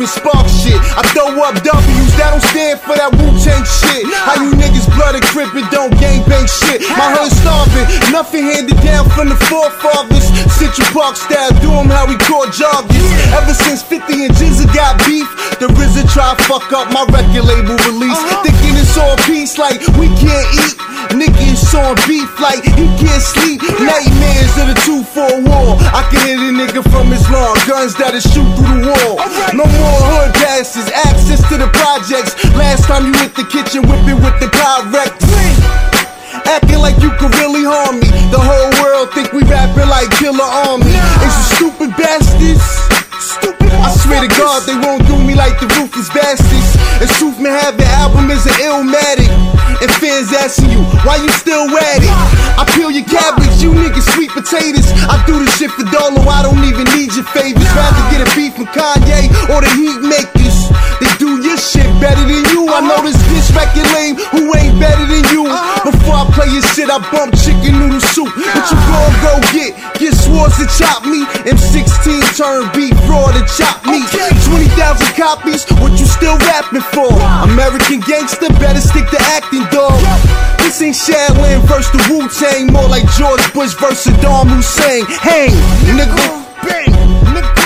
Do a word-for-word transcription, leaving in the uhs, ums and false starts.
and spark shit. I throw up W's, that don't stand for that Wu-Tang shit. How you niggas blood and crip and don't gangbang shit. My hood starving, nothing handed down from the forefathers. Central Park style, do 'em how we caught joggers. Ever since fifty and Jizza got beef, the R Z A try fuck up my record label release. Thinking it's all peace like we can't eat. Nigga is on beef like he can't sleep. Nightmares of the two four war. I can hit a nigga from his lawn. Guns that'll shoot through the wall. No more hood passes, access to the projects. Last time you hit the kitchen whipping with the Pyrex. Acting like you could really harm me. The whole world think we rapping like Killer Army. It's you stupid bastards. Stupid. I swear to God they won't do me like the Ruthless Bastards. And Truthman have an album is an Illmatic. And fans asking you, why you still at it? I peel your cabbage, you niggas sweet potatoes. I do this shit for Dolo, I don't even need your favors. Rather get a beef from Kanye or the Heat Makers. They do your shit better than you. I know this bitch record lame who ain't better than you. Before I play your shit, I bump chicken noodle soup. What you gon' go get? Get Swords to chop me. M sixteen turn beat raw to chop me. twenty thousand copies, what you still rapping for? American gangster, better stick to acting, dog. This ain't Shaolin versus the Wu-Tang, more like George Bush versus Saddam Hussein. Hang, nigga, bang, nigga.